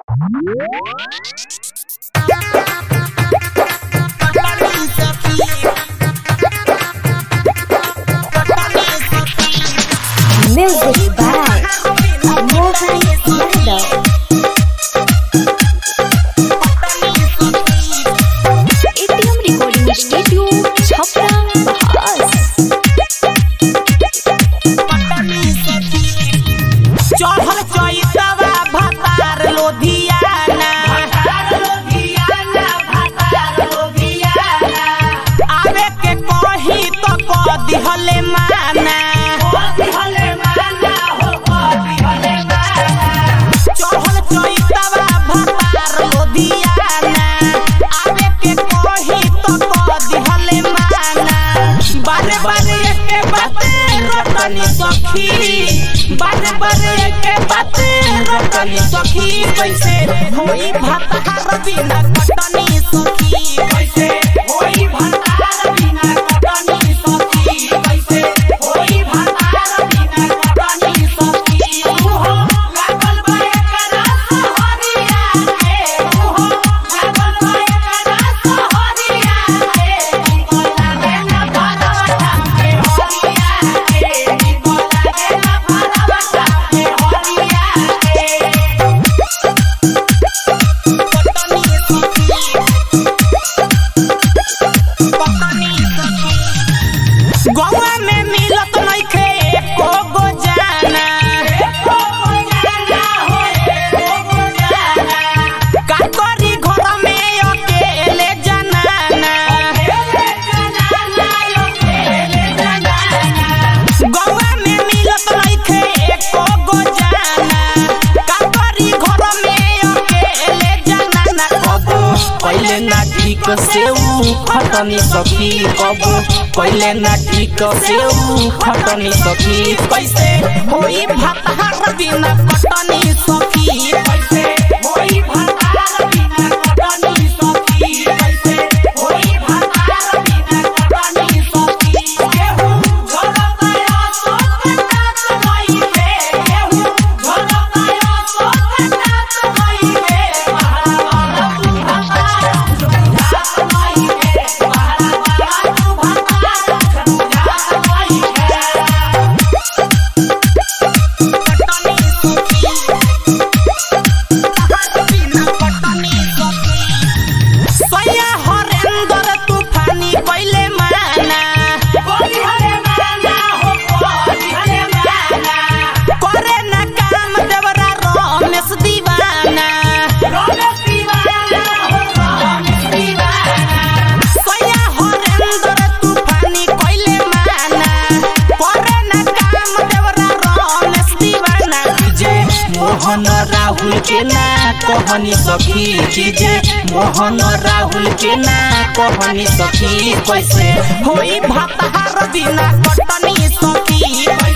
Music by Mohan Yadav. ATM Recording Studio, Chhapra, Bahas. चढ़ल चैतवा भतार लोधियाना आवे के कही तो क दिहले माना चढ़ल चैतवा भतार लोधियाना आवे के कही तो क दिहले माना बारे बारे एके बाते रटनी सखी बारे बारे के बाते रटनी सखी कैसे होई भतार बिना कटनी सखी कैसे होई भतार बिना कटनी सखी कैसे होई भतार बिना कटनी सखी ओहो लागल बा एकरा सहरिया के ओहो लागल बा एकरा सहरिया के निको लागे ना भरवटा के हरिया के निको लागे ना भरवटा के हरिया गौवा में मिलत नइखे एको गो जाना हो एको जाना का करी घर में अकेले जनाना गौवा में मिलत नइखे एको गो जाना का करी घर में अकेले जनाना कबो पहिले ना ठीक से उ खटनी सखी कबो पहिले ना ठीक से उ खटनी सखी कैसे होई भतार बिना कटनी सखी कैसे होई भतार बिना कटनी सखी कैसे होई भतार बिना कटनी सखी केहू झलकाया सोखतात नइखे केहू झलकाया सोखतात नइखे पहाड़ा तू भतार जात नइखे पहाड़ा तू भतार सैया हरेंद्र तूफानी पहिले माना करे ना काम देवरा रमेश दीवाना सैया हरेंद्र तूफानी पहिले माना करे ना काम देवरा रमेश दीवाना जे मोहन राहुल के ना कहनी सखी जे मोहन राहुल के ना कहनी सखी कैसे होई भतार बिना कटनी सखी।